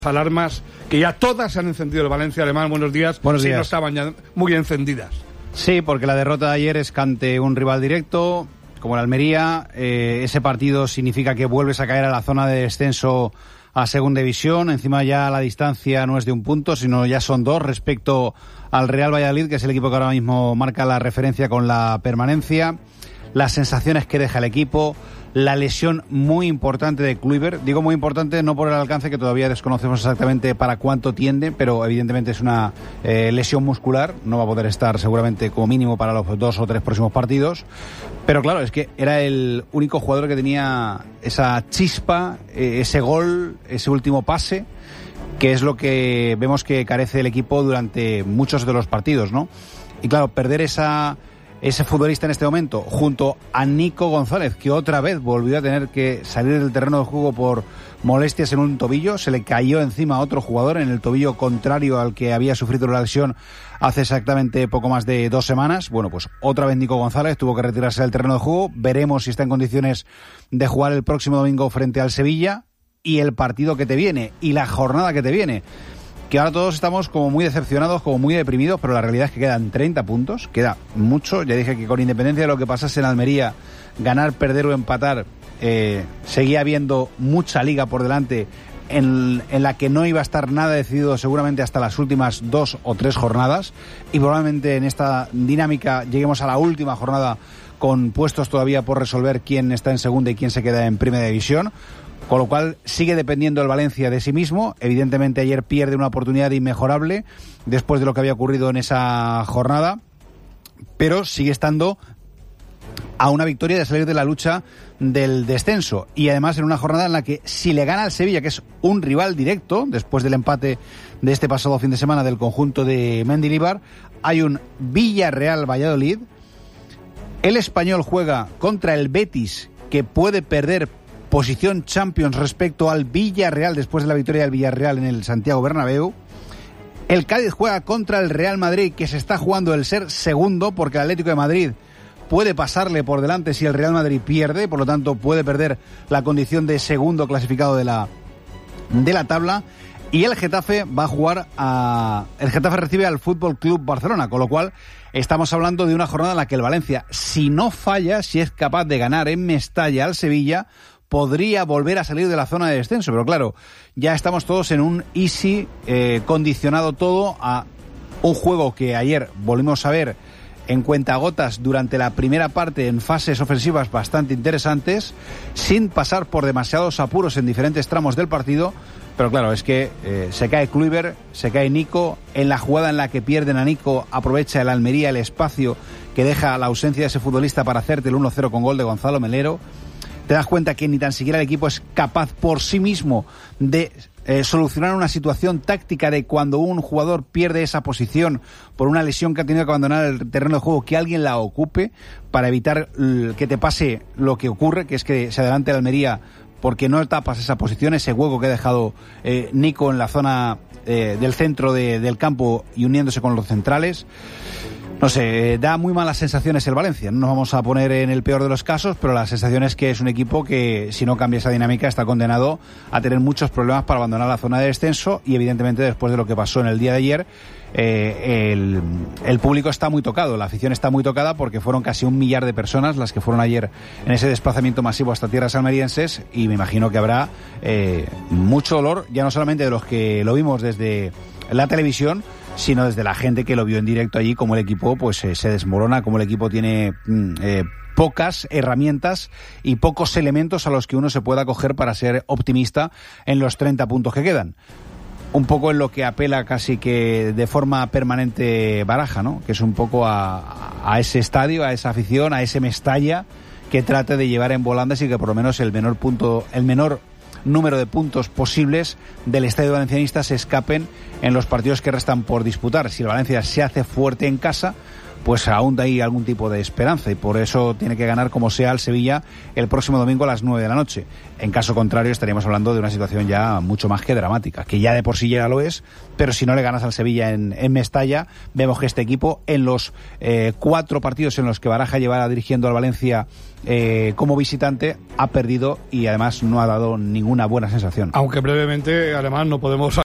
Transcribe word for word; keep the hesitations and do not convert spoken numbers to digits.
Alarmas que ya todas se han encendido. El Valencia Alemán, buenos días. Buenos días. Sí, no estaban ya muy encendidas. Sí, porque la derrota de ayer es ante un rival directo, como el Almería. Eh, ese partido significa que vuelves a caer a la zona de descenso a segunda división. Encima ya la distancia no es de un punto, sino ya son dos respecto al Real Valladolid, que es el equipo que ahora mismo marca la referencia con la permanencia. Las sensaciones que deja el equipo, la lesión muy importante de Kluivert. Digo muy importante no por el alcance, que todavía desconocemos exactamente para cuánto tiende, pero evidentemente es una eh, lesión muscular. No va a poder estar seguramente como mínimo para los dos o tres próximos partidos. Pero claro, es que era el único jugador que tenía esa chispa, eh, ese gol, ese último pase, que es lo que vemos que carece el equipo durante muchos de los partidos, ¿no? Y claro, perder esa... ese futbolista en este momento, junto a Nico González, que otra vez volvió a tener que salir del terreno de juego por molestias en un tobillo. Se le cayó encima a otro jugador en el tobillo contrario al que había sufrido la lesión hace exactamente poco más de dos semanas. Bueno, pues otra vez Nico González tuvo que retirarse del terreno de juego. Veremos si está en condiciones de jugar el próximo domingo frente al Sevilla, y el partido que te viene, y la jornada que te viene. Que ahora todos estamos como muy decepcionados, como muy deprimidos, pero la realidad es que quedan treinta puntos, queda mucho. Ya dije que con independencia de lo que pasase en Almería, ganar, perder o empatar, eh, seguía habiendo mucha liga por delante en, en la que no iba a estar nada decidido seguramente hasta las últimas dos o tres jornadas, y probablemente en esta dinámica lleguemos a la última jornada con puestos todavía por resolver quién está en segunda y quién se queda en primera división. Con lo cual sigue dependiendo el Valencia de sí mismo. Evidentemente ayer pierde una oportunidad inmejorable después de lo que había ocurrido en esa jornada, pero sigue estando a una victoria de salir de la lucha del descenso, y además en una jornada en la que, si le gana al Sevilla, que es un rival directo después del empate de este pasado fin de semana del conjunto de Mendilibar, hay un Villarreal Valladolid. El Español juega contra el Betis, que puede perder posición Champions respecto al Villarreal después de la victoria del Villarreal en el Santiago Bernabéu. El Cádiz juega contra el Real Madrid, que se está jugando el ser segundo, porque el Atlético de Madrid puede pasarle por delante si el Real Madrid pierde, por lo tanto puede perder la condición de segundo clasificado de la, de la tabla. Y el Getafe va a jugar a... El Getafe recibe al Fútbol Club Barcelona, con lo cual estamos hablando de una jornada en la que el Valencia, si no falla, si es capaz de ganar en Mestalla al Sevilla, podría volver a salir de la zona de descenso. Pero claro, ya estamos todos en un easy, eh, condicionado todo a un juego que ayer volvimos a ver en cuentagotas durante la primera parte, en fases ofensivas bastante interesantes, sin pasar por demasiados apuros en diferentes tramos del partido. Pero claro, es que eh, se cae Kluivert, se cae Nico. En la jugada en la que pierden a Nico, aprovecha el Almería el espacio que deja la ausencia de ese futbolista para hacerte el uno cero con gol de Gonzalo Melero. Te das cuenta que ni tan siquiera el equipo es capaz por sí mismo de eh, solucionar una situación táctica de cuando un jugador pierde esa posición por una lesión que ha tenido que abandonar el terreno de juego, que alguien la ocupe para evitar l- que te pase lo que ocurre, que es que se adelante el Almería porque no tapas esa posición, ese hueco que ha dejado eh, Nico en la zona eh, del centro de, del campo y uniéndose con los centrales. No sé, da muy malas sensaciones el Valencia. No nos vamos a poner en el peor de los casos, pero la sensación es que es un equipo que, si no cambia esa dinámica, está condenado a tener muchos problemas para abandonar la zona de descenso. Y evidentemente, después de lo que pasó en el día de ayer, eh, el, el público está muy tocado, la afición está muy tocada, porque fueron casi un millar de personas las que fueron ayer en ese desplazamiento masivo hasta tierras almerienses, y me imagino que habrá eh, mucho dolor, ya no solamente de los que lo vimos desde la televisión, sino desde la gente que lo vio en directo allí, como el equipo pues eh, se desmorona, como el equipo tiene eh, pocas herramientas y pocos elementos a los que uno se pueda acoger para ser optimista en los treinta puntos que quedan. Un poco en lo que apela casi que de forma permanente Baraja, ¿no? Que es un poco a, a ese estadio, a esa afición, a ese Mestalla, que trate de llevar en volandas y que por lo menos el menor punto, el menor número de puntos posibles del estadio valencianista se escapen en los partidos que restan por disputar. Si el Valencia se hace fuerte en casa, pues aún hay algún tipo de esperanza y por eso tiene que ganar como sea al Sevilla el próximo domingo a las nueve de la noche. En caso contrario estaríamos hablando de una situación ya mucho más que dramática, que ya de por sí ya lo es, pero si no le ganas al Sevilla en, en Mestalla, vemos que este equipo en los eh, cuatro partidos en los que Baraja lleva dirigiendo al Valencia eh, como visitante ha perdido y además no ha dado ninguna buena sensación. Aunque brevemente, además, no podemos